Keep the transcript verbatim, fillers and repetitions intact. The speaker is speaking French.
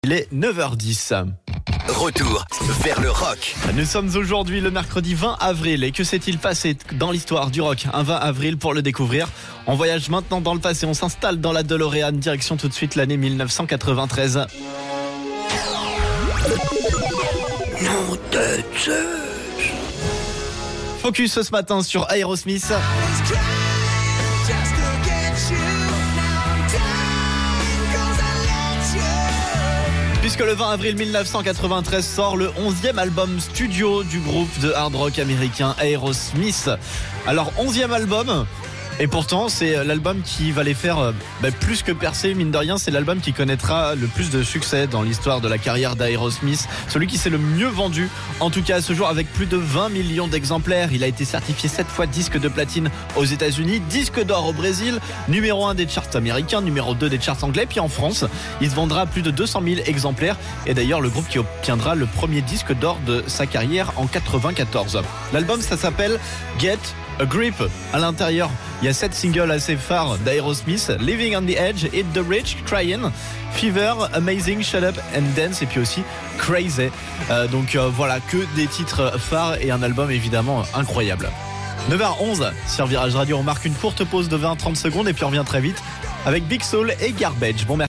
Il est neuf heures dix. Retour vers le rock. Nous sommes aujourd'hui le mercredi vingt avril. Et que s'est-il passé dans l'histoire du rock un vingt avril pour le découvrir? On voyage maintenant dans le passé. On s'installe dans la DeLorean. Direction tout de suite l'année mille neuf cent quatre-vingt-treize. Nom de Zeus. Focus ce matin sur Aerosmith. Puisque le vingt avril mille neuf cent quatre-vingt-treize sort le onzième album studio du groupe de hard rock américain Aerosmith. Alors onzième album, et pourtant c'est l'album qui va les faire euh, bah, plus que percer, mine de rien. C'est l'album qui connaîtra le plus de succès dans l'histoire de la carrière d'Aerosmith. Celui qui s'est le mieux vendu, en tout cas à ce jour, avec plus de vingt millions d'exemplaires. Il a été certifié sept fois disque de platine aux États-Unis, disque d'or au Brésil, numéro un des charts américains, numéro deux des charts anglais. Puis en France, il se vendra à plus de deux cent mille exemplaires. Et d'ailleurs, le groupe qui obtiendra le premier disque d'or de sa carrière en quatre-vingt-quatorze. L'album, ça s'appelle Get a Grip. À l'intérieur, il y a sept singles assez phares d'Aerosmith: Living on the Edge, Hit the Rich, Crying, Fever, Amazing, Shut Up and Dance, et puis aussi Crazy. Euh, donc euh, voilà, que des titres phares et un album évidemment incroyable. neuf heures onze sur Virage Radio, on marque une courte pause de vingt à trente secondes et puis on revient très vite avec Big Soul et Garbage. Bon, merci.